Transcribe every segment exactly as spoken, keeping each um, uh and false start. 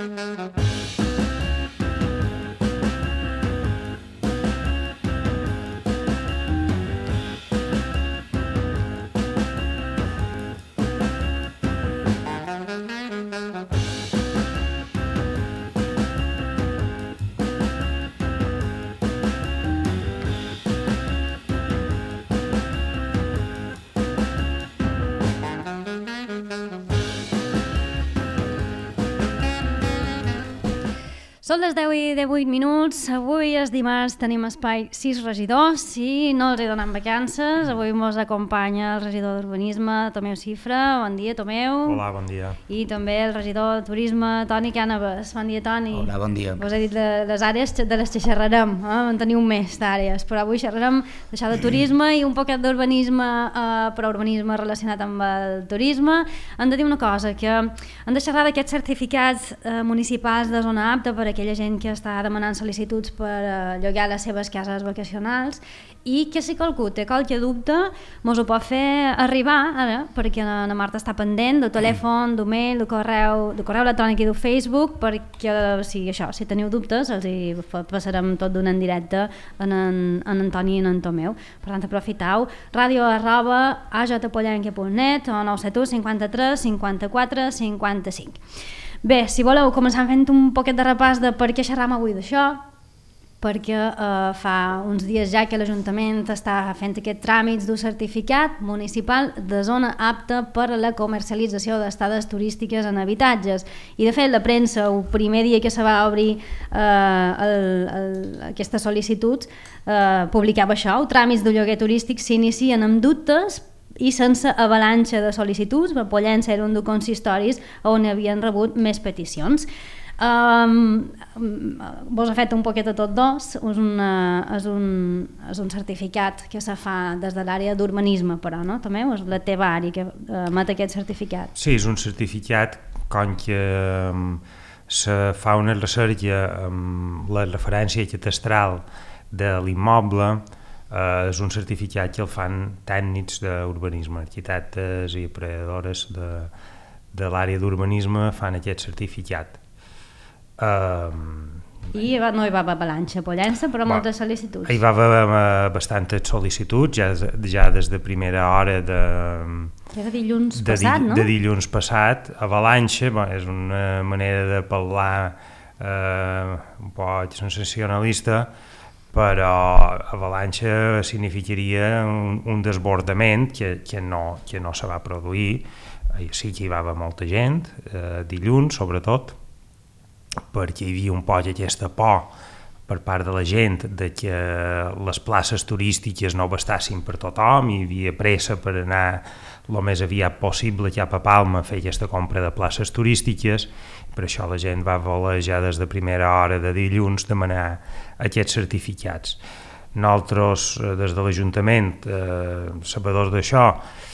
Són les deu i divuit minuts, avui és dimarts, tenim espai sis regidors i no els he donat vacances, avui ens acompanya el regidor d'Urbanisme, Tomeu Cifra, bon dia Tomeu. Hola, bon dia. I també el regidor de Turisme, Toni Cànovas, bon dia Toni. Hola, bon dia. Vos he dit de, les àrees de les que xerrarem, eh? En teniu més d'àrees, però avui xerrarem d'això de turisme i un poquet d'urbanisme, eh, però urbanisme relacionat amb el turisme. Hem de dir una cosa, que hem de xerrar d'aquests certificats eh, municipals de zona apta per a aquella gent que està demanant sol·licituds per uh, llogar les seves cases vacacionals i que si qualcú té qualque dubte mos ho pot fer arribar ara, perquè la, la Marta està pendent del telèfon, del mail, del correu, del correu electrònic i del Facebook, perquè si, això, si teniu dubtes els hi passarem tot d'un en directe en en, en Antoni i en en Tomeu. Per tant, aprofitau, ràdio arroba a j pollenca punt net o nou set u cinquanta-tres cinquanta-quatre cinquanta-cinc. Bé, si voleu, començar fent un poquet de repàs de per què xerram avui d'això, perquè eh, fa uns dies ja que l'Ajuntament està fent aquest tràmits d'un certificat municipal de zona apta per a la comercialització d'estades turístiques en habitatges. I de fet la premsa, el primer dia que se va obrir eh, el, el, aquestes sol·licituds, eh, publicava això, els tràmits de lloguer turístic s'inicien amb dubtes i sense avalanxa de sol·licituds. Pollença era un dels consistoris on havien rebut més peticions. Um, vos ha fet un poquet a tots dos, és, una, és, un, és un certificat que se fa des de l'àrea d'urbanisme, però no? També és la teva àrea que emet aquest certificat. Sí, és un certificat com que um, se fa una recerca amb la referència catastral de l'immoble. Uh, és un certificat que el fan tècnics d'urbanisme, arquitectes i operadores de, de l'àrea d'urbanisme fan aquest certificat. Uh, I no hi va haver avalanxa a Pollença, però bon, moltes sol·licituds. Hi va haver uh, bastantes sol·licituds, ja, ja des de primera hora de... Ja de dilluns de, passat, di, no? De dilluns passat. Avalanxa bon, és una manera de parlar uh, un poc sensacionalista, però avalanxa significaria un, un desbordament que, que, no, que no se va produir. Sí que hi va haver molta gent, eh, dilluns sobretot, perquè hi havia un poc aquesta por per part de la gent de que les places turístiques no bastassin per tothom, hi havia pressa per anar el més aviat possible cap a Palma a fer aquesta compra de places turístiques. Per això la gent va voler ja des de primera hora de dilluns demanar aquests certificats. Nosaltres, des de l'Ajuntament, eh, sabedors d'això,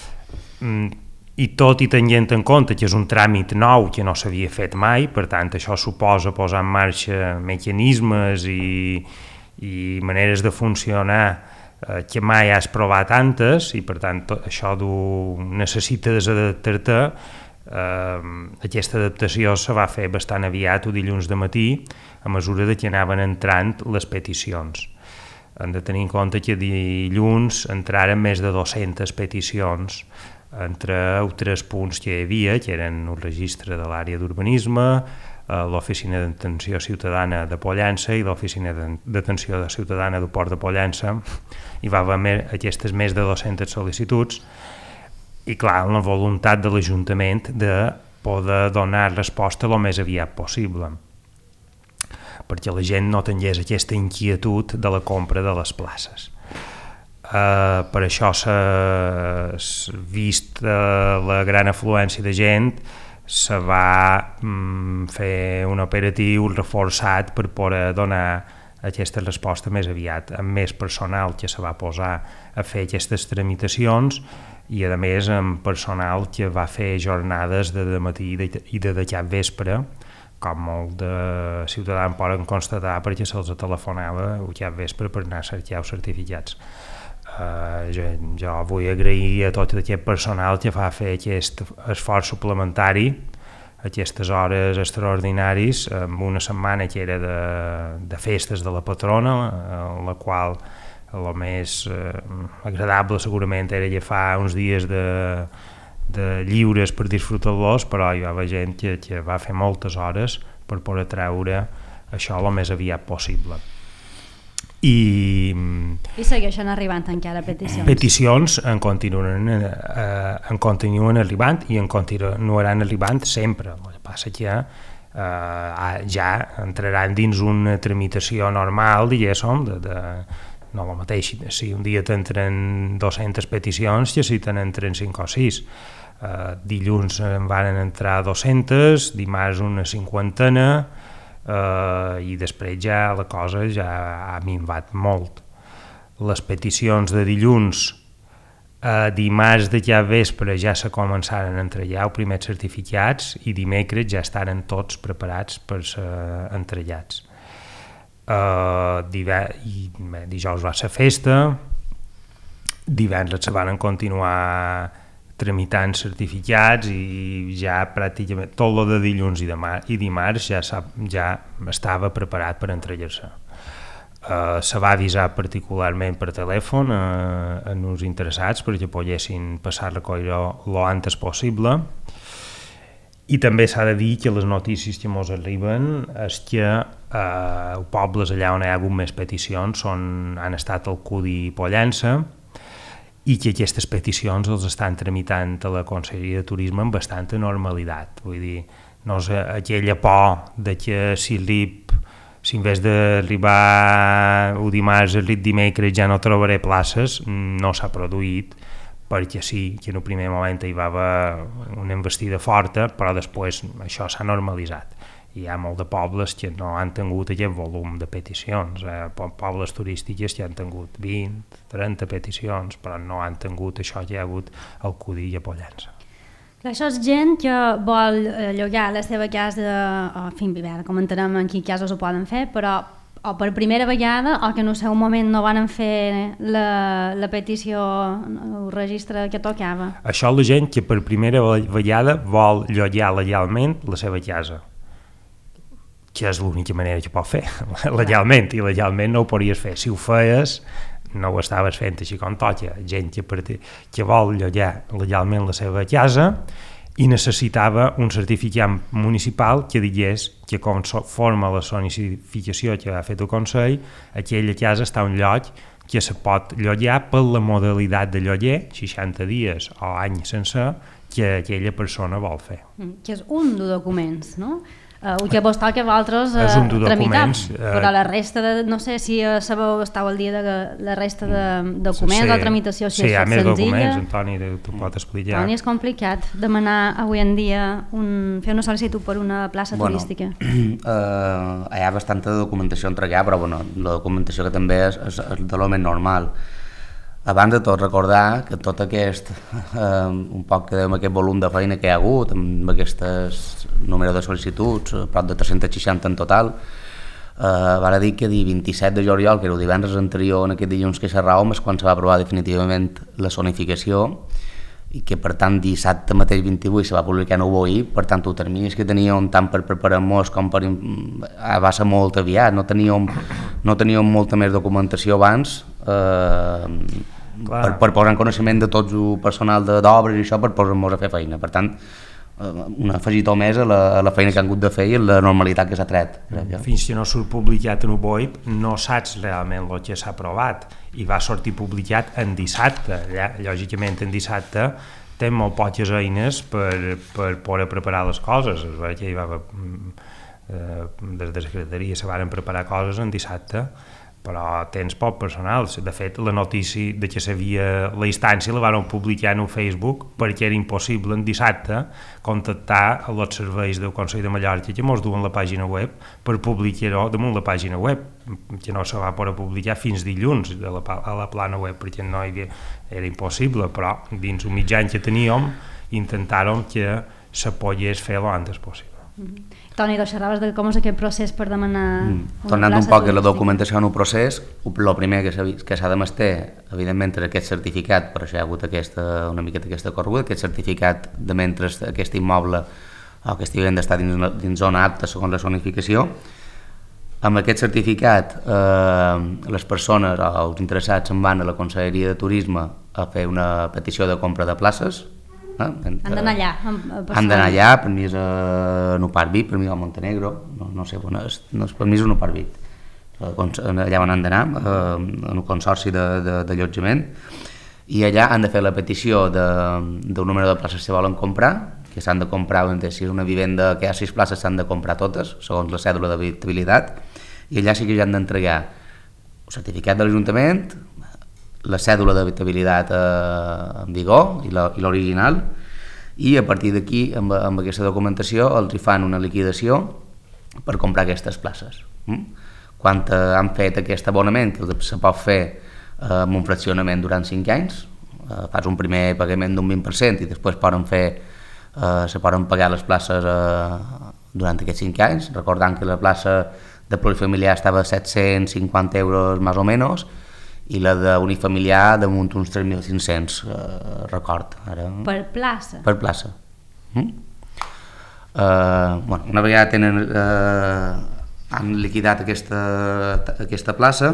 i tot i tenint en compte que és un tràmit nou que no s'havia fet mai, per tant això suposa posar en marxa mecanismes i, i maneres de funcionar eh, que mai has provat antes, i per tant això necessita desadaptar-te. Uh, aquesta adaptació se va fer bastant aviat, o dilluns de matí, a mesura de que anaven entrant les peticions. Hem de tenir en compte que dilluns entraren més de dues-centes peticions entre els tres punts que hi havia, que eren el registre de l'àrea d'urbanisme, l'Oficina d'Atenció Ciutadana de Pollença i l'Oficina d'Atenció Ciutadana del Port de Pollença. Hi va haver aquestes més de dues-centes sol·licituds, i clar, la voluntat de l'Ajuntament de poder donar resposta el més aviat possible, perquè la gent no tingués aquesta inquietud de la compra de les places. Uh, per això s'ha vist uh, la gran afluència de gent, se va um, fer un operatiu reforçat per poder donar aquesta resposta més aviat, amb més personal que se va posar a fer aquestes tramitacions, i a més amb personal que va fer jornades de, de matí i de, de cap vespre, com molt de ciutadans poden constatar perquè se'ls telefonava a cap vespre per anar a cercar els certificats. Uh, jo, jo vull agrair a tot aquest personal que fa fer aquest esforç suplementari aquestes hores extraordinaris, amb una setmana que era de, de festes de la patrona, en la qual el més eh, agradable segurament era agafar uns dies de, de lliures per disfrutar-los, però hi va haver gent que, que va fer moltes hores per poder treure això el més aviat possible. I, I segueixen arribant encara peticions. Peticions en continuen, eh, en continuen arribant i en continuaran arribant sempre. El que passa que eh, ja entraran dins una tramitació normal, diguéssim, de, de, no el mateix, si un dia t'entren dues-centes peticions, que si te n'entren cinc o sis. Eh, dilluns en van entrar dues-centes, dimarts una cinquantena, Uh, i després ja la cosa ja ha minvat molt. Les peticions de dilluns a dimarts de ja vespre ja se començaren a entregar els primers certificats i dimecres ja estaran tots preparats per ser entregats. Uh, diver... i, bé, dijous va ser festa, divendres se van continuar tramitant certificats i ja pràcticament tot el de dilluns i, demà, i dimarts ja, ja estava preparat per entregar-se. Uh, se va avisar particularment per telèfon uh, a els interessats perquè poguessin passar a recollir lo antes possible, i també s'ha de dir que les notícies que ens arriben és que uh, pobles allà on hi ha hagut més peticions són, han estat el Cudi i Pollença, i que aquestes peticions els estan tramitant a la Conselleria de Turisme amb bastanta normalitat. Vull dir, no és aquella por de que si l'I P, si en vez d'arribar el dimarts, el dimecres ja no trobaré places, no s'ha produït, perquè sí, que en el primer moment hi va haver una investida forta, però després això s'ha normalitzat. Hi ha molt de pobles que no han tingut aquest volum de peticions, eh? Pobles turístics que han tingut vint, trenta peticions, però no han tingut això que hi ha hagut al Cudi i a Pollença. Això és gent que vol llogar la seva casa, o, en fi, comentarem en quins casos ho poden fer, però o per primera vegada o que en el seu moment no van fer la, la petició, el registre que tocava. Això és la gent que per primera vegada vol llogar legalment la seva casa, que és l'única manera que pot fer, legalment, i legalment no ho podries fer. Si ho feies, no ho estaves fent així com toca. Gent que, que vol llogar legalment la seva casa i necessitava un certificat municipal que digués que conforme la zonificació que ha fet el Consell, aquella casa està a un lloc que se pot llogar per la modalitat de lloguer, seixanta dies o any sencer, que aquella persona vol fer. Que és un dels documents, no? Uh, el que vos toca a vosaltres uh, és un tramitar, documents, uh, però la resta de, no sé si uh, sabeu, estàu al dia de la resta de documents, sí, la tramitació si sí, és senzilla. Sí, hi ha més documents, Antoni, t'ho pot explicar. Antoni, és complicat demanar avui en dia un, fer una sol·licitud per una plaça bueno, turística. Uh, hi ha bastanta documentació a entregar, però bueno, la documentació que també és, és, és de lo més normal. Abans de tot, recordar que tot aquest, eh, un poc que dèiem aquest volum de feina que hi ha hagut, amb aquestes número de sol·licituds, prop de tres-cents seixanta en total, eh, val a dir que el vint-i-set de juliol, que era el divendres anterior en aquest dilluns que xerràvem, és quan se va aprovar definitivament la zonificació, i que per tant dissabte mateix vint-i-vuit se va publicar en U B I, per tant els terminis que teníem tant per preparar-nos com per... va ser molt aviat, no teníem, no teníem molta més documentació abans, eh, per, per posar en coneixement de tot el personal d'obres i això, per posar-nos a fer feina. Per tant, un afegitó més a la, a la feina que han hagut de fer i a la normalitat que s'ha tret. Fins que no surt publicat en U B I P no saps realment el que s'ha aprovat, i va sortir publicat en dissabte. Lògicament en dissabte té molt poques eines per, per poder preparar les coses. Es veu que hi va haver, eh, des de la secretaria se van preparar coses en dissabte, però tens poc personal. De fet, la notícia de que s'havia la instància la van publicar en el Facebook perquè era impossible en dissabte contactar els serveis del Consell de Mallorca que mos duen la pàgina web per publicar-ho damunt la pàgina web, que no se va poder publicar fins dilluns a la, a la plana web perquè no hi havia, era impossible, però dins un mitjan que teníem intentàrem que se pogués fer el antes possible. Mm-hmm. Toni, doncs xerraves de com és aquest procés per demanar mm. Tornant un poc a la documentació en un procés, el primer que s'ha de mestre, evidentment, és aquest certificat, per això hi ha hagut aquesta, una miqueta aquesta correguda, aquest certificat de mentre aquest immoble o que estiguen d'estar dins, dins zona apta segons la zonificació. Amb aquest certificat eh, les persones o els interessats se'n van a la Conselleria de Turisme a fer una petició de compra de places. Eh? Han d'anar allà. Han d'anar allà, per mi és a Nuparvit, per mi és a Montenegro, no, no sé on és, no, per mi és a Nuparvit. Allà on han d'anar, eh, en un consorci d'allotjament, i allà han de fer la petició d'un número de places que volen comprar, que s'han de comprar, si és una vivenda que hi ha sis places s'han de comprar totes, segons la cèdula d'habitabilitat, i allà sí que ja han d'entregar el certificat de l'Ajuntament, la cèdula d'habitabilitat eh, en vigor i l'original, i a partir d'aquí, amb, amb aquesta documentació, els hi fan una liquidació per comprar aquestes places. Mm? Quan eh, han fet aquest abonament, que se pot fer eh, amb un fraccionament durant cinc anys, eh, fas un primer pagament d'un vint per cent i després poden fer Uh, se poden pagar les places uh, durant aquests cinc anys, recordant que la plaça de plurifamiliar estava a set-cents cinquanta euros més o menys i la d'unifamiliar damunt uns tres mil cinc-cents, uh, record. Ara, per plaça? Per plaça. Mm? Uh, bueno, una vegada tenen, uh, han liquidat aquesta, aquesta plaça,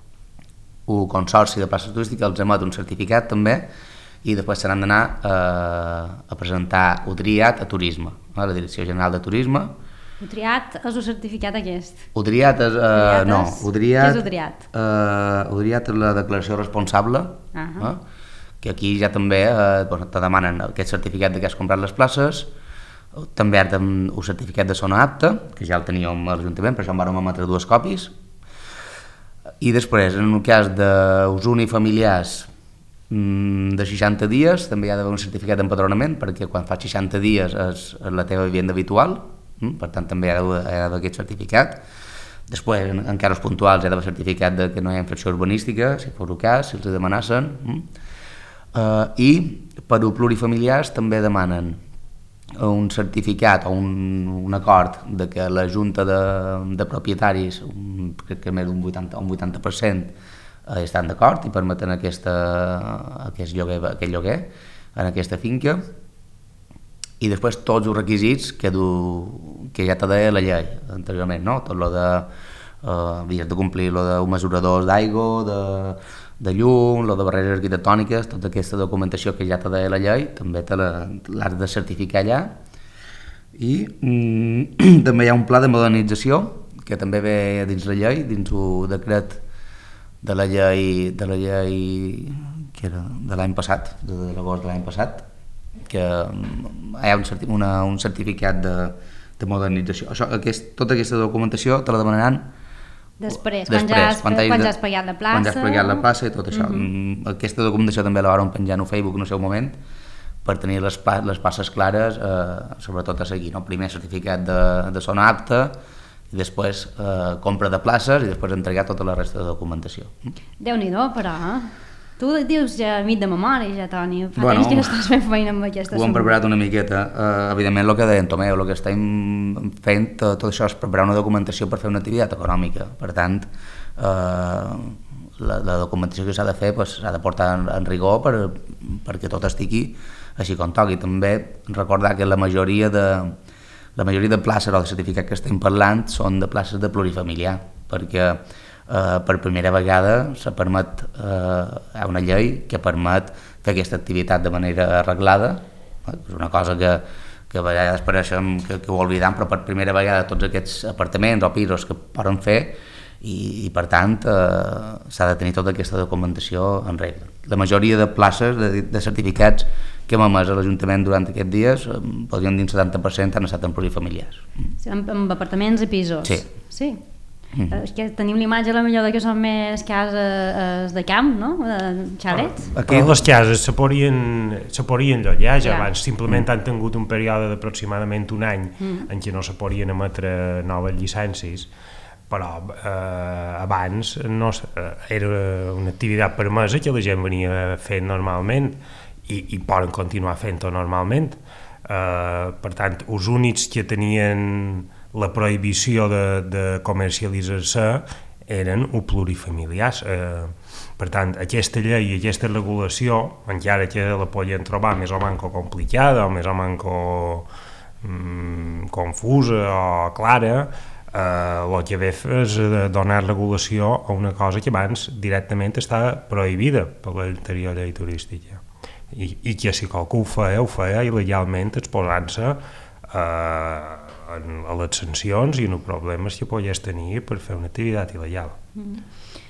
el Consorci de Places Turístiques els emet un certificat també, i després s'han d'anar eh, a presentar el triat a Turisme, a la Direcció General de Turisme. El triat és el certificat aquest? El triat és... Eh, no, el triat, què és el triat? Eh, el triat és la declaració responsable, uh -huh. eh, que aquí ja també eh, bueno, te demanen aquest certificat de que has comprat les places, també has el certificat de zona apta, que ja el teníem a l'Ajuntament, per això en vàrem emetre dues còpies, i després, en el cas dels unifamiliars de seixanta dies, també hi ha d'haver un certificat d'empadronament, perquè quan fa seixanta dies és, és la teva vivenda habitual, per tant també hi ha d'haver aquest certificat. Després, en, en casos puntuals, hi ha d'haver certificat de que no hi ha infracció urbanística, si fos el cas, si els demanassen. Uh, I per a plurifamiliars també demanen un certificat o un, un acord de que la Junta de, de Propietaris, un, crec que més d'un vuitanta, un vuitanta per cent, estan d'acord i permeten aquesta, aquest, lloguer, aquest lloguer en aquesta finca, i després tots els requisits que, du, que ja te deia la llei anteriorment, no? Tot lo de eh, havies de complir lo de mesuradors d'aigua, de, de llum, lo de barreres arquitectòniques, tota aquesta documentació que ja te deia la llei també te l'has de certificar allà. I mm, també hi ha un pla de modernització que també ve dins la llei, dins el decret de la llei, de la llei que era de l'any passat, de l'agost de l'any passat, que hi ha un, certi, una, un certificat de, de modernització. Això, aquest, tota aquesta documentació te la demanaran després, després quan, ja has, quan, quan ja has pagat la plaça. Quan ja has pagat la plaça i tot això. Mm-hmm. Aquesta documentació també la vam penjar en Facebook en el seu moment per tenir les, les passes clares, eh, sobretot a seguir. No? Primer certificat de, de zona apta, i després eh, compra de places i després entregar tota la resta de documentació. Déu-n'hi-do, però, eh? Tu dius ja mig de memòria, ja, Toni. Fa bueno, temps que estàs fent feina amb aquesta... Ho hem preparat una miqueta. Uh, evidentment, el que deia en Tomeu, el que estem fent, uh, tot això és preparar una documentació per fer una activitat econòmica. Per tant, uh, la, la documentació que s'ha de fer pues, s'ha de portar en, en rigor per, perquè tot estigui així com toqui. També recordar que la majoria de, la majoria de places o de certificats que estem parlant són de places de plurifamiliar, perquè Uh, per primera vegada se permet, uh, hi ha una llei que permet fer aquesta activitat de manera arreglada, uh, és una cosa que, que a vegades pareixem que, que ho oblidam, però per primera vegada tots aquests apartaments o pisos que poden fer i, i per tant uh, s'ha de tenir tota aquesta documentació en regla. La majoria de places, de, de certificats que hem emès a l'Ajuntament durant aquests dies, um, podríem dir un setanta per cent han estat en plurifamiliars. Sí, amb, amb apartaments i pisos? Sí. Sí. Mm-hmm. És que tenim l'imatge a la millor que són més cases de camp, no? De xalets. Ah, aquí les cases se podrien, se podrien llogar ja, ja abans, simplement mm. han tingut un període d'aproximadament un any mm. en què no se podien emetre noves llicències, però eh, abans no, eh, era una activitat permesa que la gent venia fent normalment i, i poden continuar fent-ho normalment. Eh, per tant, els únics que tenien la prohibició de, de comercialitzar-se eren els plurifamiliars. Eh, per tant, aquesta llei i aquesta regulació, encara que la podien trobar més o manco complicada o més o manco mm, confusa o clara, eh, el que ve és donar regulació a una cosa que abans directament està prohibida per l'anterior llei turística. I, i que si qualcú ho feia, ho feia il·legalment exposant-se eh, a les sancions i els problemes que podies tenir per fer una activitat il·legal. Mm.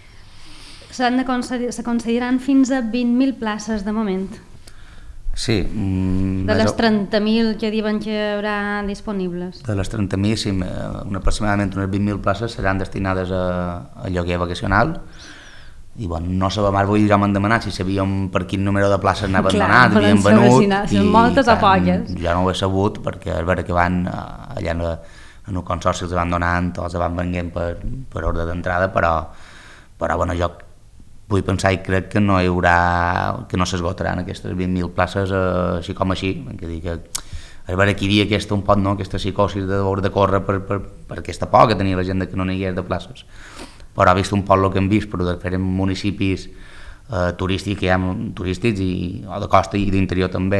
S'han de concedir, se concediran fins a vint mil places de moment. Sí. Mm, de les trenta mil que diuen que hi haurà disponibles. De les trenta mil, sí, una, aproximadament unes vint mil places seran destinades a, a lloguer vacacional. I bueno, no sabem, ara avui ja m'han demanat si sabíem per quin número de places n'haven donat, havien venut, i moltes o poques. Jo no ho he sabut perquè a veure que van allà en, en el consorci els van donant, els van venguent per, per ordre d'entrada, però, però bueno, jo vull pensar i crec que no hi haurà, que no s'esgotaran aquestes vint mil places eh, així com així, que dir que a veure qui dia aquesta un pot, no?, aquesta psicosis de de córrer per, per, per aquesta por que tenia la gent de que no n'hi hagués de places. Però ha vist un poc el que hem vist, però de fer en municipis eh, turístics, que hi ha turístics i, o de costa i d'interior també.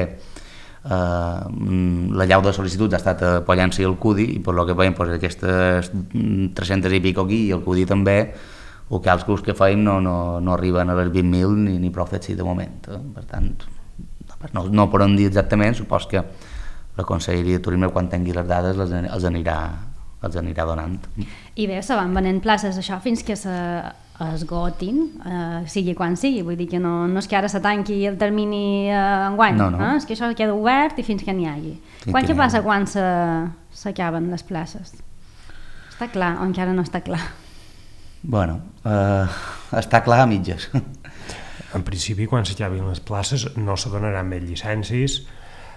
Eh, la llau de sol·licituds ha estat a Pollença i el Cudi, i per lo que veiem doncs, aquestes tres-centes i pico aquí, i el Cudi també, o que els curs que feim no, no, no arriben a les vint mil ni, ni prou fets de moment. Eh? Per tant, no, no podem dir exactament, supos que la Conselleria de Turisme, quan tingui les dades, les, els anirà els anirà donant. I bé, se van venent places això fins que s'esgotin, eh, sigui quan sigui, vull dir que no, no és que ara se tanqui el termini eh, enguany, no, no. Eh? És que això queda obert i fins que n'hi hagi. Sí, quan què passa quan s'acaben les places? Està clar o encara no està clar? Bueno, eh, està clar a mitges. En principi, quan s'acabin les places no se donaran més llicències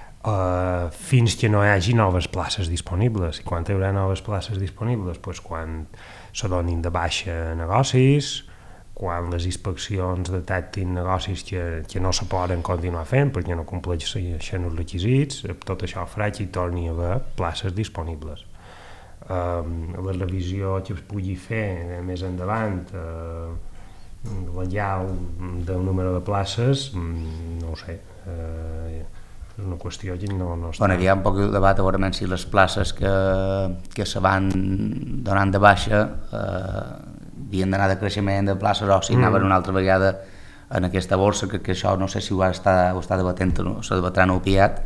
Uh, fins que no hi hagi noves places disponibles. I quan hi haurà noves places disponibles? Pues quan se donin de baixa negocis, quan les inspeccions detectin negocis que, que no se poden continuar fent perquè no compleixen els requisits, tot això farà que hi torni a haver places disponibles. Uh, la revisió que es pugui fer més endavant, uh, legal del número de places, no ho sé, uh, és una qüestió que no, no està... Bueno, hi ha un poc de debat a veure si les places que, que se van donant de baixa eh, havien d'anar de creixement de places o si mm. anaven una altra vegada en aquesta borsa, que, que això no sé si ho està, ho està debatent o se debatrà en el Piat.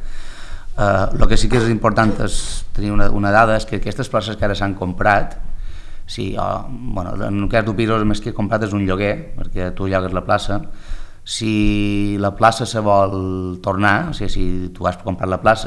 El eh, que sí que és important és tenir una, una dada, és que aquestes places que ara s'han comprat, sí, o, bueno, en el cas d'Opiros més que comprat és un lloguer, perquè tu llogues la plaça. Si la plaça se vol tornar, o sigui, si tu has comprat la plaça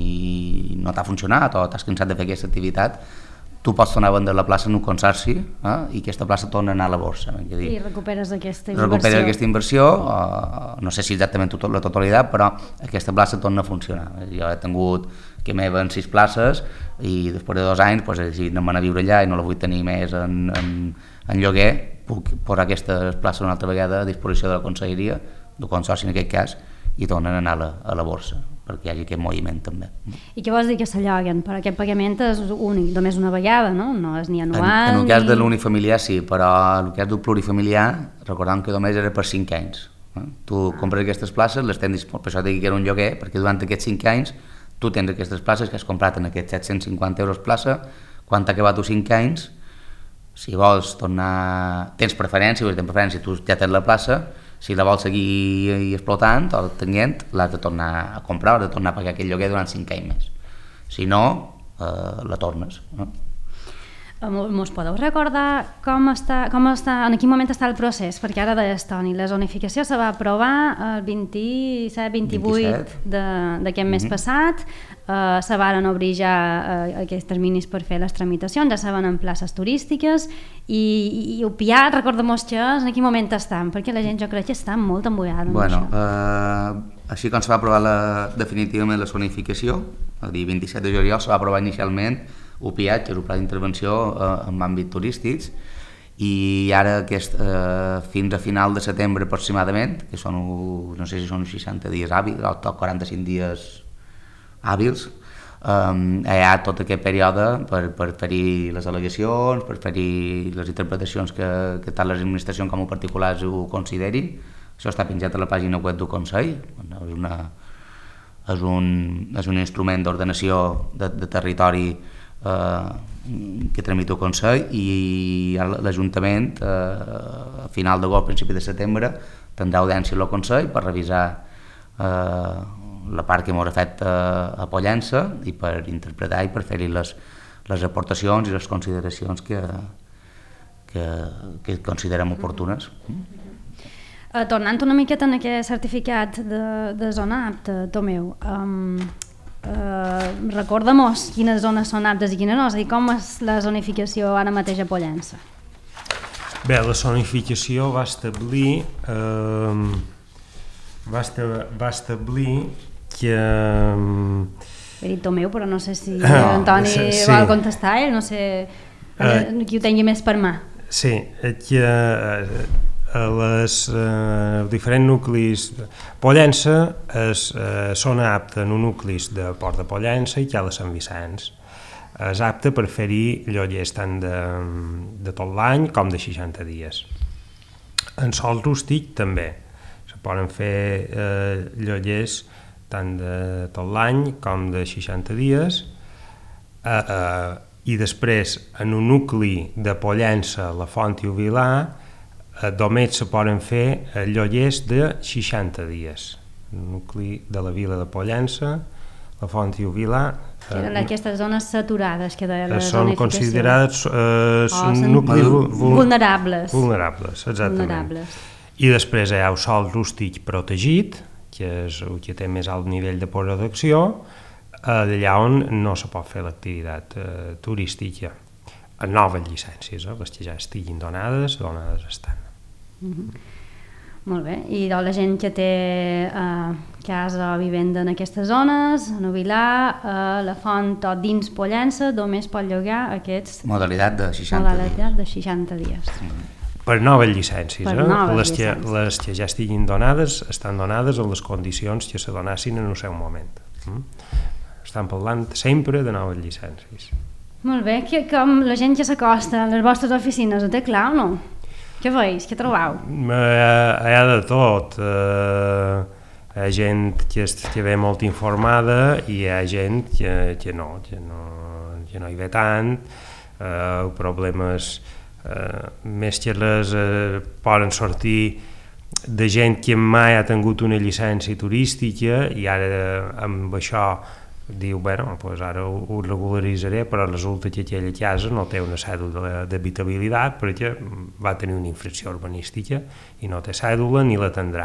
i no t'ha funcionat o t'has cansat de fer aquesta activitat, tu pots tornar a vendre la plaça en un consorci eh, i aquesta plaça torna a anar a la borsa. Dir, I recuperes aquesta inversió. Recuperes aquesta inversió, o, no sé si exactament tot, la totalitat, però aquesta plaça torna a funcionar. Jo he tingut que m'he ven sis places i després de dos anys pues, si no m'han a viure allà i no la vull tenir més en, en, en lloguer, puc posar aquestes places una altra vegada a disposició de la Conselleria, del Consorci en aquest cas, i tornen a anar a la, a la borsa, perquè hi hagi aquest moviment també. I què vols dir que s'alloguen? Però aquest pagament és únic, només una vegada, no? No és ni anual... En, en el cas ni... de l'unifamiliar sí, però en el cas del plurifamiliar, recordem que només era per cinc anys. Eh? Tu compres aquestes places, les tens, per això dic que era un lloguer, perquè durant aquests cinc anys tu tens aquestes places que has comprat en aquests set-cents cinquanta euros plaça, quan t'ha acabat els cinc anys, si vols tornar... Tens preferència, tens preferència, tu ja tens la plaça, si la vols seguir explotant o tenint, l'has de tornar a comprar, has de tornar a pagar aquell lloguer durant cinc anys més. Si no, eh, la tornes. No? Mos podeu recordar com està, com està, en quin moment està el procés? Perquè ara deies, Toni, la zonificació se va aprovar el vint-i-set vint-i-vuit d'aquest mes mm-hmm. passat, eh, se varen obrir ja eh, aquests terminis per fer les tramitacions, ja se van en places turístiques i, i el Piat, recordem-nos que en quin moment estan, perquè la gent jo crec que està molt embullada amb bueno, això. Eh, així com se va aprovar la, definitivament la zonificació, el dia vint-i-set de juliol se va aprovar inicialment U P I A, que és un pla d'intervenció eh, en àmbit turístics, i ara aquest, eh, fins a final de setembre aproximadament, que són, no sé si són seixanta dies hàbils o quaranta-cinc dies hàbils, eh, hi ha tot aquest període per, per fer-hi les al·legacions, per fer-hi les interpretacions que, que tant les administracions com els particulars ho considerin. Això està penjat a la pàgina web del Consell, és una... és un, és un instrument d'ordenació de, de territori eh, que tramita el Consell, i l'Ajuntament eh, a final d'agost, principi de setembre, tindrà audiència al Consell per revisar eh, la part que ens afecta a Pollença i per interpretar i per fer-hi les, les aportacions i les consideracions que, que, que considerem oportunes. Uh, tornant una miqueta en aquest certificat de, de zona apta, Tomeu, um, uh, recorda-mos quines zones són aptes i quines no, és a dir, com és la zonificació ara mateix a Pollença? Bé, la zonificació va establir eh, va, esta, va establir que... He dit Tomeu, però no sé si Antoni sí, sí. vol contestar, ell, no sé uh, qui ho tingui més per mà. Sí, que a les eh, diferents nuclis... Pollença és eh, zona apta en un nuclis de Port de Pollença i que ha de Sant Vicenç. És apte per fer-hi llollers tant de, de tot l'any com de seixanta dies. En sòl rústic també. Se poden fer eh, llollers tant de tot l'any com de seixanta dies. Eh, eh, I després, en un nucli de Pollença, la Font i el Vilar, només se poden fer llollers de seixanta dies. El nucli de la vila de Pollença, la Font i el Vilar... Que eren eh, aquestes zones saturades que deia la són zonificació. Considerades eh, oh, nuclis vul vulnerables. Vulnerables, exactament. Vulnerables. I després hi ha el sòl rústic protegit, que és el que té més alt nivell de protecció, allà on no se pot fer l'activitat eh, turística. En noves llicències, eh, les que ja estiguin donades, donades estan. Mm-hmm. Molt bé, i de la gent que té eh, casa o vivenda en aquestes zones, a Vilar, a la Font o dins Pollença, només pot llogar aquests... Modalitat de seixanta modalitat dies. de seixanta dies. Mm. Per noves llicències, per eh? noves les, que, llicències. les que ja estiguin donades estan donades en les condicions que se donassin en el seu moment. Mm? Estan parlant sempre de noves llicències. Molt bé, que, com la gent que s'acosta a les vostres oficines, ho té clar o no? Què veus? Què trobeu? Hi ha de tot. Uh, hi ha gent que, és, que ve molt informada i hi ha gent que, que, no, que, no, que no hi ve tant. Uh, el problema és uh, més que les uh, poden sortir de gent que mai ha tingut una llicència turística i ara amb això diu, bueno, pues ara ho, ho regularitzaré, però resulta que aquella casa no té una cèdula d'habitabilitat perquè va tenir una infracció urbanística i no té cèdula ni la tindrà.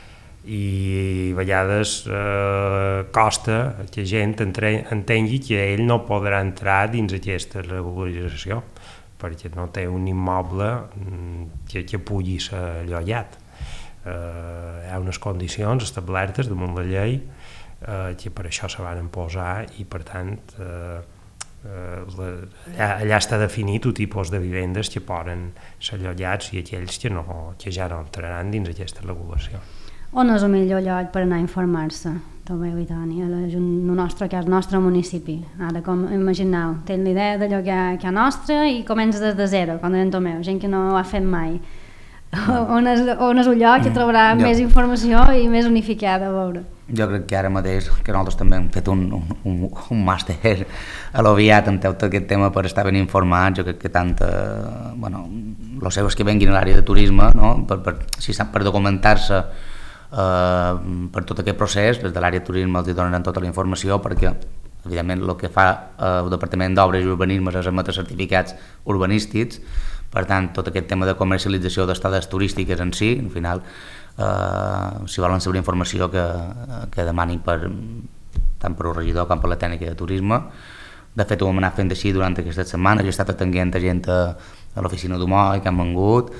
I a vegades eh, costa que gent entre, entengui que ell no podrà entrar dins aquesta regularització perquè no té un immoble que, que pugui ser llogat. Eh, hi ha unes condicions establertes damunt la llei Eh, que per això se van posar i per tant eh, eh, la, allà, allà està definit el tipus de vivendes que poden ser llogats i aquells que, no, que ja no entraran dins aquesta regulació. On és el millor lloc per anar a informar-se, Tomeu i Toni, a el nostre, que és el nostre municipi? Ara, com imagineu, tens l'idea de llogar que a nostre i comença des de zero, com deia Tomeu, gent que no ho ha fet mai. On és, on és un lloc que trobarà jo, més informació i més unificada a veure? Jo crec que ara mateix, que nosaltres també hem fet un, un, un màster a l'Oviat en tot aquest tema per estar ben informats. Jo crec que tant, eh, bueno, els seus que venguin a l'àrea de turisme, no? per, per, si sap, per documentar-se eh, per tot aquest procés, des de l'àrea de turisme els donaran tota la informació perquè evidentment el que fa eh, el Departament d'Obres i Urbanisme és emetre certificats urbanístics. Per tant, tot aquest tema de comercialització d'estades turístiques en si, al final, eh, si volen saber informació que, que demanin per, tant per un regidor com per la tècnica de turisme. De fet, ho hem anat fent així durant aquestes setmanes, he estat atenent a gent a, a l'oficina d'Humoi que han vengut,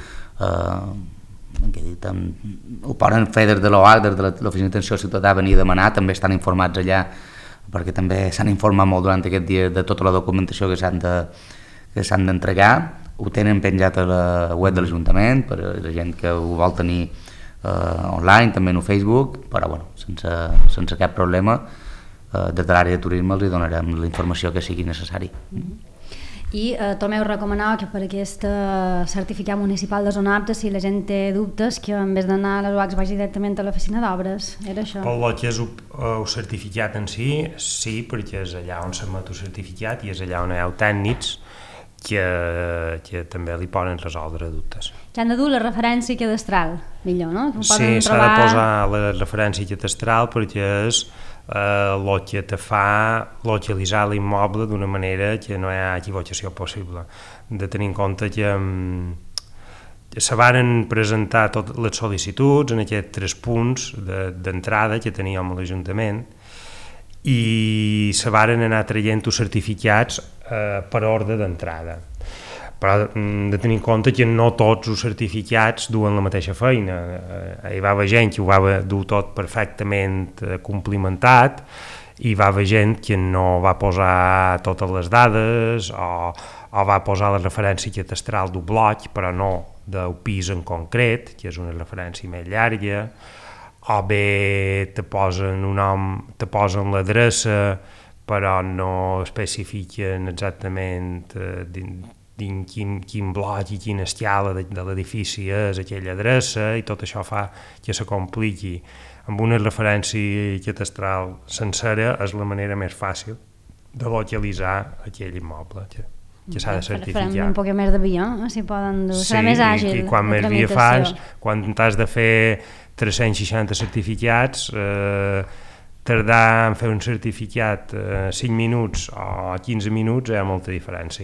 eh, que dit, ho poden fer des de l'O A C, des de l'Oficina d'Atenció Ciutadà, venir a demanar, també estan informats allà, perquè també s'han informat molt durant aquest dia de tota la documentació que s'han de, que s'han d'entregar. Ho tenen penjat a la web de l'Ajuntament per a la gent que ho vol tenir eh, online, també en el Facebook, però bueno, sense, sense cap problema, eh, des de l'àrea de turisme els donarem la informació que sigui necessari. Mm-hmm. I eh, també us recomanava que per aquest eh, certificat municipal de zona apta, si la gent té dubtes, que en vez d'anar a les U A C vagi directament a l'oficina d'obres, era això? Pel lo que és el certificat en si, sí, perquè és allà on s'emet el certificat i és allà on hi ha tècnics que, que també li poden resoldre dubtes. Ja han de dur la referència cadastral, millor, no? Que sí, s'ha trobar... de posar la referència cadastral perquè és el eh, que te fa localitzar l'immoble d'una manera que no hi ha equivocació possible. De tenir en compte que um, se varen presentar totes les sol·licituds en aquests tres punts d'entrada de, que teníem a l'Ajuntament i se varen anar traient els certificats eh, per ordre d'entrada. Però de tenir en compte que no tots els certificats duen la mateixa feina. Hi va haver gent que ho va dur tot perfectament complimentat i va haver gent que no va posar totes les dades o, o va posar la referència cadastral d'un bloc però no del pis en concret, que és una referència més llarga, o bé te posen un nom, te posen l'adreça però no especifiquen exactament eh, din quin, quin bloc i quina escala de, de l'edifici és aquella adreça i tot això fa que se compliqui. Amb una referència cadastral sencera és la manera més fàcil de localitzar aquell immoble que, que s'ha de certificar. Farem un poc més de via, si poden dur. Serà més àgil. Sí, i quan més via fas, quan t'has de fer tres-cents seixanta certificats, eh, tardar en fer un certificat eh, cinc minuts o quinze minuts hi ha molta diferència.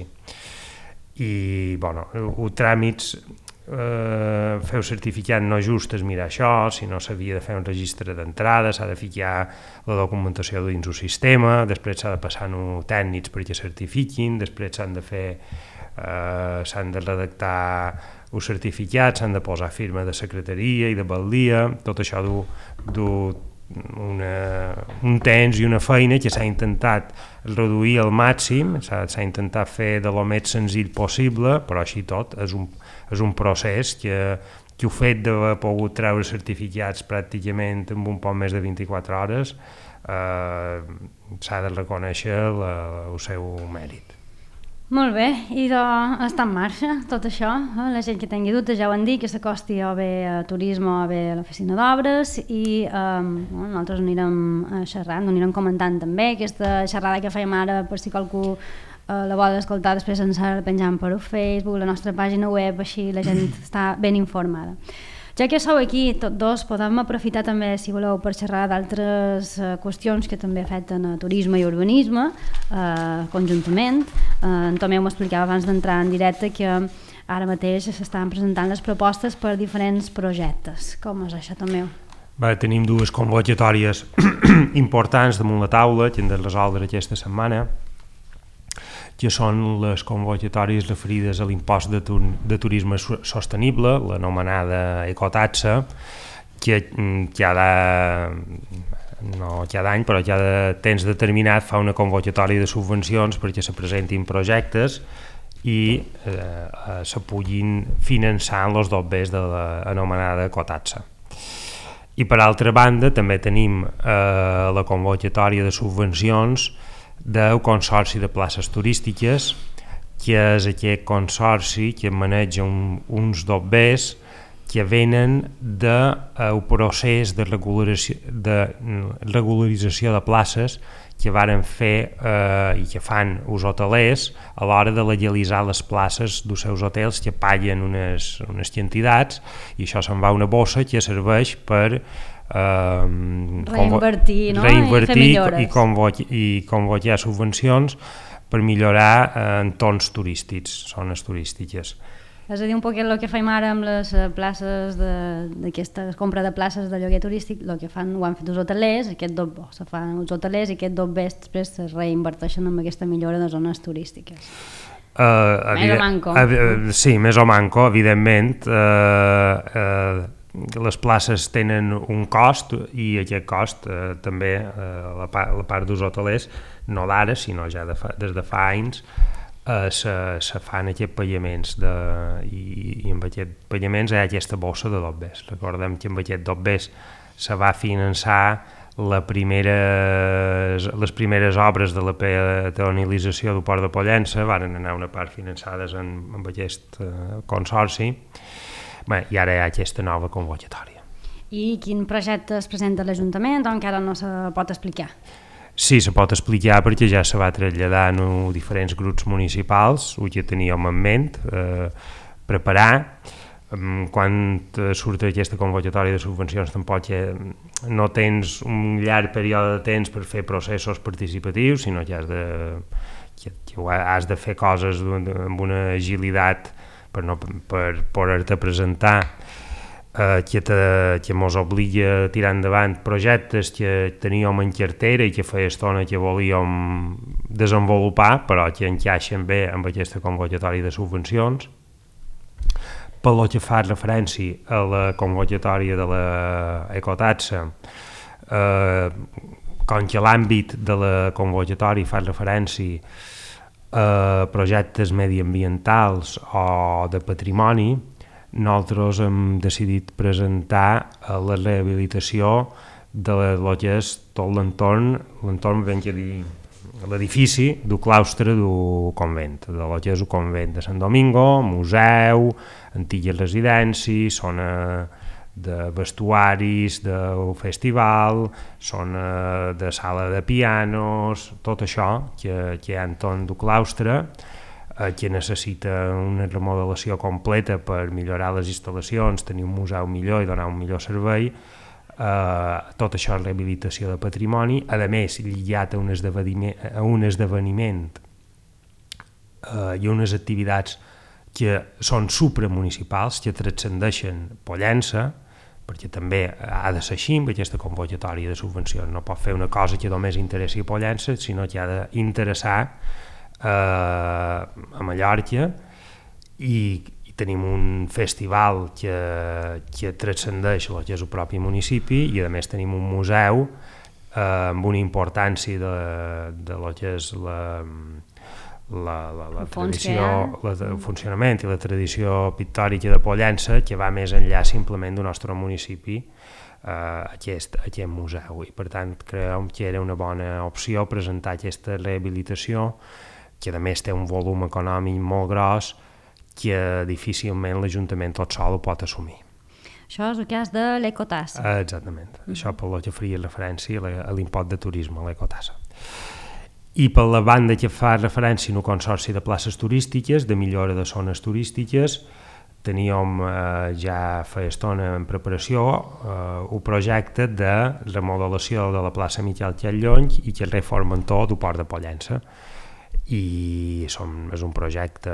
I, bueno, els tràmits, eh, fer un certificat no just és mirar això, sinó s'havia de fer un registre d'entrada, s'ha de ficar la documentació dins el sistema, després s'ha de passar a tècnics perquè certifiquin, després s'han de fer, eh, s'han de redactar els certificats, s'han de posar firma de secretaria i de baldia, tot això du, du Una, un temps i una feina que s'ha intentat reduir al màxim, s'ha intentat fer de lo més senzill possible, però així tot és un, és un procés que, que el fet d'haver pogut treure certificats pràcticament en un poc més de vint-i-quatre hores eh, s'ha de reconèixer la, el seu mèrit. Molt bé, i doncs està en marxa tot això, eh? La gent que tingui dubtes ja ho han dit, que s'acosti o bé a turisme o bé a l'oficina d'obres i eh, bueno, nosaltres anirem xerrant, anirem comentant també aquesta xerrada que fèiem ara per si qualcú eh, la vol escoltar després ens la penjam per Facebook, la nostra pàgina web, així la gent està ben informada. Ja que sou aquí tots dos, podem aprofitar també, si voleu, per xerrar d'altres eh, qüestions que també afecten a turisme i urbanisme eh, conjuntament. Eh, en Tomeu m'explicava abans d'entrar en directe que ara mateix s'estan presentant les propostes per diferents projectes. Com és això, Tomeu? Bé, tenim dues convocatòries importants damunt la taula que hem de resoldre aquesta setmana, que són les convocatòries referides a l'impost de, tur de turisme sostenible, l'anomenada ecotaxa, que cada, no cada any, però cada temps determinat fa una convocatòria de subvencions perquè se presentin projectes i eh, se puguin finançar els dobbers de l'anomenada ecotaxa. I per altra banda també tenim eh, la convocatòria de subvencions del Consorci de Places Turístiques, que és aquest consorci que maneja un, uns dobbers que venen del de, procés de regularització, de regularització de places que varen fer eh, i que fan els hotelers a l'hora de legalitzar les places dels seus hotels que paguen unes, unes quantitats i això se'n va a una bossa que serveix per Uh, reinvertir, no? reinvertir i, i, convocar, i convocar subvencions per millorar uh, entorns turístics, zones turístiques. És a dir, un poc el que fem ara amb les places d'aquesta compra de places de lloguer turístic, el que fan, ho han fet els hotelers, aquest doble, se fan els hotelers i aquest doble després es reinverteixen en aquesta millora de zones turístiques. Uh, més o manco. Uh, sí, més o manco, evidentment. Uh, uh, les places tenen un cost i aquest cost eh, també eh, la, part, la part dels hotelers no d'ara sinó ja de fa, des de fa anys eh, se, se fan aquests pagaments de, i, i amb aquests pagaments hi ha aquesta bossa de dobbers. Recordem que amb aquest dobbers se va finançar la primeres, les primeres obres de la peatonalització del Port de Pollença van anar una part finançades en, amb aquest uh, consorci. Bé, i ara hi ha aquesta nova convocatòria. I quin projecte es presenta a l'Ajuntament o encara no se pot explicar? Sí, se pot explicar perquè ja se va traslladar a diferents grups municipals, ho que teníem en ment, eh, preparar. Quan surt aquesta convocatòria de subvencions tampoc ja no tens un llarg període de temps per fer processos participatius, sinó que has de, que, que has de fer coses amb una agilitat per, no, per poder-te presentar, eh, que, te, que mos obliga a tirar endavant projectes que teníem en cartera i que feia estona que volíem desenvolupar, però que encaixen bé amb aquesta convocatòria de subvencions. Per lo que fa referència a la convocatòria de l'ecotaxa, eh, com que l'àmbit de la convocatòria fa referència a projectes mediambientals o de patrimoni, nosaltres hem decidit presentar la rehabilitació de lo que és tot l'entorn, l'entorn ben que dir, l'edifici del claustre del convent, de lo que és el convent de Sant Domingo, museu, antigues residències, zona de vestuaris, del festival, zona de sala de pianos, tot això que, que hi ha entorn del claustre, eh, que necessita una remodelació completa per millorar les instal·lacions, tenir un museu millor i donar un millor servei. Uh, tot això és rehabilitació de patrimoni, a més lligat a un esdeveniment, a un esdeveniment uh, i unes activitats que són supramunicipals, que transcendeixen Pollença, perquè també ha de ser així amb aquesta convocatòria de subvencions, no pot fer una cosa que només interessi a Pollença, sinó que ha d'interessar uh, a Mallorca, i tenim un festival que, que transcendeix el que és el propi municipi i a més tenim un museu eh, amb una importància de, de lo que és la, la, la, la tradició, la, el funcionament i la tradició pictòrica de Pollença, que va més enllà simplement del nostre municipi, eh, aquest, aquest museu, i per tant creiem que era una bona opció presentar aquesta rehabilitació, que a més té un volum econòmic molt gros que difícilment l'Ajuntament tot sol ho pot assumir. Això és el cas de l'ecotassa. Ah, exactament, mm. Això per lo que faria referència a l'impost de turisme, a l'ecotassa. I per la banda que fa referència al Consorci de Places Turístiques, de millora de zones turístiques, teníem eh, ja fa estona en preparació eh, un projecte de remodelació de la plaça Miquel Tallony i carrer Formentor del Port de Pollença. I som, és un projecte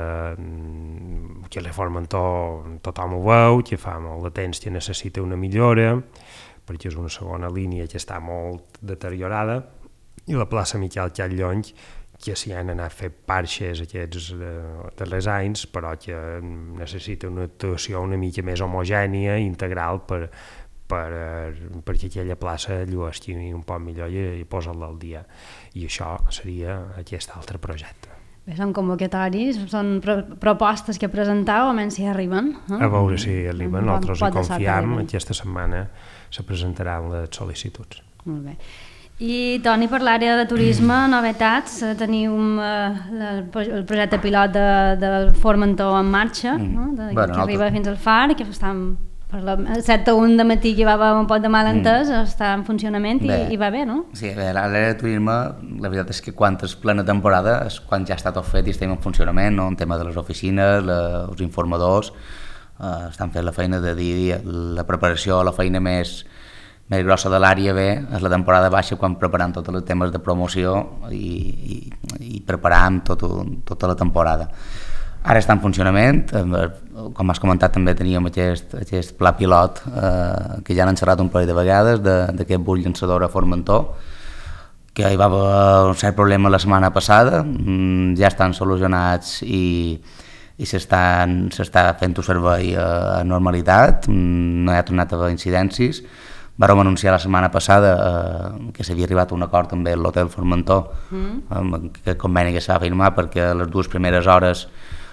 que la Formentor tothom ho veu, que fa molt de temps que necessita una millora, perquè és una segona línia que està molt deteriorada, i la plaça Miquel Tallony, que s'hi han anat fent parxes aquests eh, darrers anys, però que necessita una actuació una mica més homogènia, integral, per, per, perquè aquella plaça lluesqui un poc millor i, i posar-la al dia. I això seria aquest altre projecte. Bé, són convocatoris, són pro propostes que presentau, almenys si arriben. Eh? A veure si arriben, nosaltres hi confiem, aquesta setmana se presentaran les sol·licituds. Molt bé. I, Toni, per l'àrea de turisme, novetats, teniu eh, el, el projecte pilot de, del Formentor en marxa, mm. no? de, bueno, que arriba fins al Far, que estan... El set a un de matí que va haver un pot de malentès, mm. està en funcionament i, i va bé, no? Sí, bé, l'àrea de turisme, la veritat és que quan és plena temporada és quan ja està tot fet i estem en funcionament, no? En tema de les oficines, la, els informadors, eh, estan fent la feina de dia a dia. La preparació, la feina més, més grossa de l'àrea bé és la temporada baixa, quan preparam tots els temes de promoció i, i, i preparam tot, tota la temporada. Ara està en funcionament, com has comentat també teníem aquest, aquest pla pilot eh, que ja l'han xerrat un parell de vegades d'aquest bus llançador a Formentor, que hi va haver un cert problema la setmana passada, ja estan solucionats i, i s'està fent un servei a normalitat, no hi ha tornat a haver incidències. Vàrem anunciar la setmana passada eh, que s'havia arribat a un acord també amb l'Hotel Formentor, mm. amb aquest conveni que s'ha firmat perquè les dues primeres hores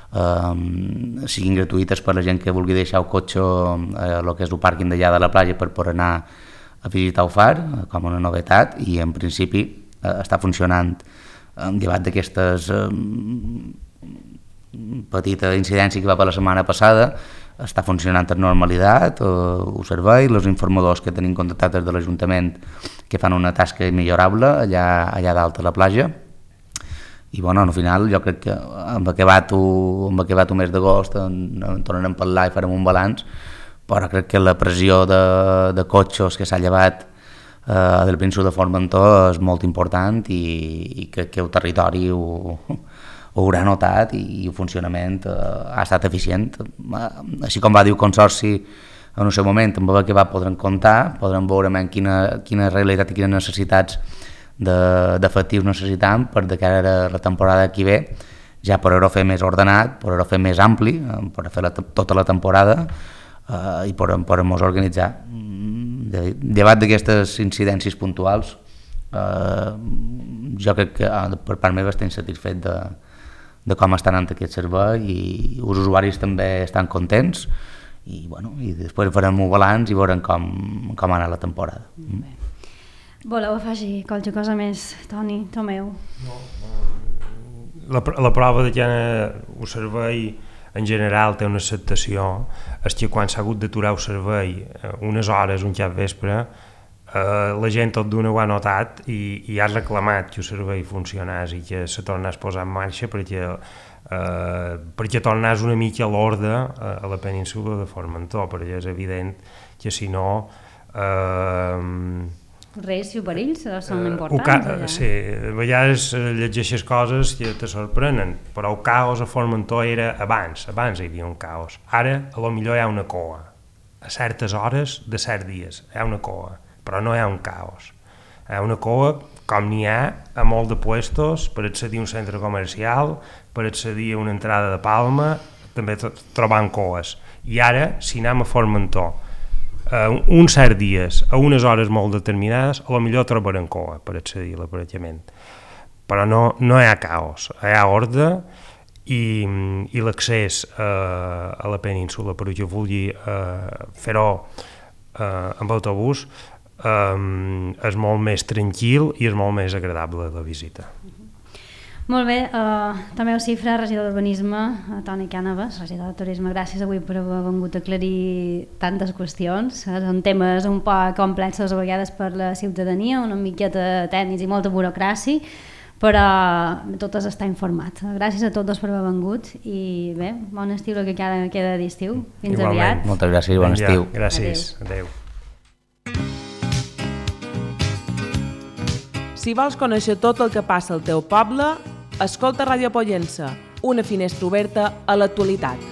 Uh, siguin gratuïtes per la gent que vulgui deixar el cotxe a uh, el que és el pàrquing d'allà de la platja per poder anar a visitar el far com una novetat i en principi eh, està funcionant. Llevat d'aquestes eh, petita incidència que va per la setmana passada, està funcionant amb normalitat, eh, ho servei, els informadors que tenim contactats des de l'Ajuntament que fan una tasca immillorable allà, allà dalt a la platja. I bueno, al final jo crec que amb acabat amb acabat el mes d'agost en, en tornarem a parlar i farem un balanç, però crec que la pressió de, de cotxes que s'ha llevat eh, del Pinsur de Formentor és molt important i, i crec que el territori ho, ho haurà notat i, i el funcionament eh, ha estat eficient. Així com va dir el Consorci en un seu moment, amb el que va podrem comptar, podrem veure quina, quina realitat i quines necessitats d'efectius necessitam per de cara a la temporada que ve, ja poder-ho fer més ordenat, poder-ho fer més ampli, per fer la, tota la temporada eh, i poder-nos organitzar. Llevat d'aquestes incidències puntuals, eh, jo crec que per part meva estic satisfet de, de com està anant aquest servei i els usuaris també estan contents i, bueno, i després farem un balanç i veurem com, com ha anat la temporada. Mm. Voleu afegir qualque cosa més, Toni, Tomeu? No, la, la prova de que el servei en general té una acceptació és que quan s'ha hagut d'aturar el servei unes hores, un cap vespre, eh, la gent tot d'una ho ha notat i, i ha reclamat que el servei funcionés i que se tornés a posar en marxa perquè, eh, perquè tornés una mica a l'ordre a, a la península de Formentor, perquè és evident que si no... Eh, riscs i perills són importants. Ca... Sí, a vegades llegeixes coses que te sorprenen, però el caos a Formentor era abans, abans hi havia un caos. Ara, a lo millor hi ha una coa. A certes hores de certs dies hi ha una coa, però no hi ha un caos. Hi ha una coa com n'hi ha a molt de puestos per accedir a un centre comercial, per accedir a una entrada de Palma, també trobant coes. I ara, si anem a Formentor, Uh, uns certs dies, a unes hores molt determinades, a lo millor trobarem coa per accedir a l'aparellament. Però no, no hi ha caos, hi ha ordre i, i l'accés uh, a la península per qui vulgui uh, fer-ho uh, amb autobús um, és molt més tranquil i és molt més agradable la visita. Molt bé, uh, Tomeu Cifra, regidor d'Urbanisme, uh, Toni Cànovas, regidor de Turisme, gràcies avui per haver vengut a aclarir tantes qüestions. Són temes un poc complexos a vegades per la ciutadania, una miqueta tècnics i molta burocràcia, però totes està informat. Gràcies a tots dos per haver vengut i bé, bon estiu el que queda d'estiu. Fins Igualment. Aviat. Moltes gràcies i bon ja, estiu. Gràcies, adeu. Si vols conèixer tot el que passa al teu poble, escolta Ràdio Pollença, una finestra oberta a l'actualitat.